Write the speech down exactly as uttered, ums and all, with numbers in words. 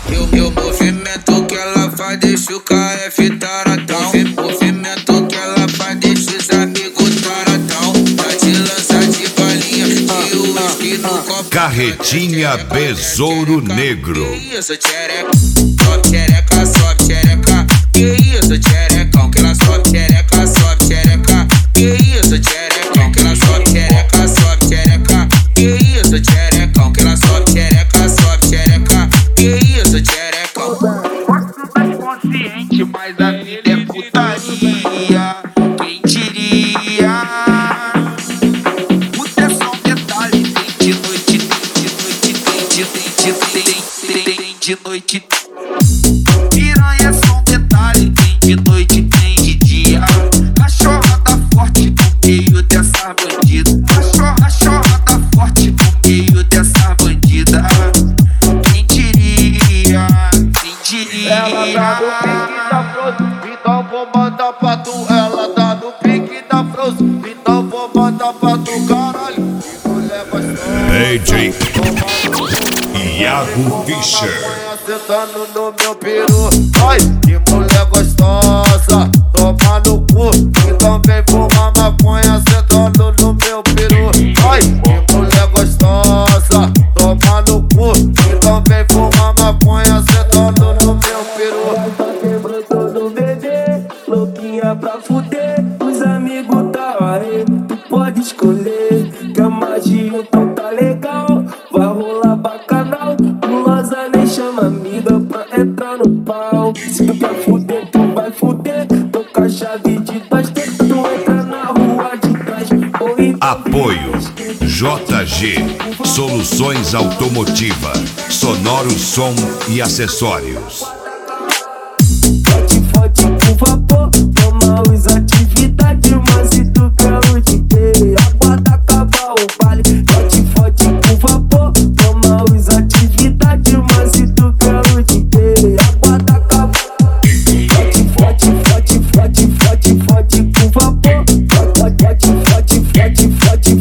E o movimento que ela faz deixa o K F taradão. Movimento que ela faz deixa os amigos taradão. Tá de lança de balinha e o whisky no copo. Carretinha Besouro Negro. Que isso, tchereca, sobe tchereca, sobe tchereca. Que isso, tcherecão, que ela sobe tchereca, sobe tchereca. Que isso, tcherecão, que ela sobe tchereca, sobe tchereca. Que isso, tcherecão, que ela sobe tchereca, sobe tchereca. Que isso, tcherecão. Gosto das consciente, mas a vida é putaria. Quem diria? Puta é só um detalhe. Tem de noite, tem de noite, tem de, tem de, tem, tem, tem de noite. Piranha é só um detalhe. Tem de noite, tem de dia. Cachorra tá forte no meio dessa bandida. Cachorra, cachorra tá forte no meio dessa bandida. Quem diria? Quem diria? Ela tá no pique da Frozen, então vou mandar pra tu. Ela tá no pique da Frozen, então vou mandar pra tu, caralho. Mulher gostosa, D J Iago Fischer. sentando no meu peru. Ai, que mulher gostosa, toma no cu. Então vem fumar maconha sentando no meu peru. Ai, que mulher gostosa, toma no cu. Então vem fumar maconha sentando no meu peru. Tá quebrando todo bebê, louquinha pra fuder. Os amigos tá aí, tu pode escolher. Que a magia então tá legal, vai rolar bacanal. Gulosa nem chama amiga pra entrar no pau. Se tu quer fuder, tu vai fuder. Tô com a chave de trás, tu entra na rua de trás. Oi, Apoio J G Soluções Automotiva, Sonoro Som e Acessórios. Fode, fode com vapor, toma os atividades, mas se tu quer o D J, aguarda acabar o baile. Fode, fode com vapor, toma os atividades, mas se tu quer o D J, aguarda acabar. Fode, fode, fode, fode, fode, fode com vapor. Fode, fode, fode, fode, fode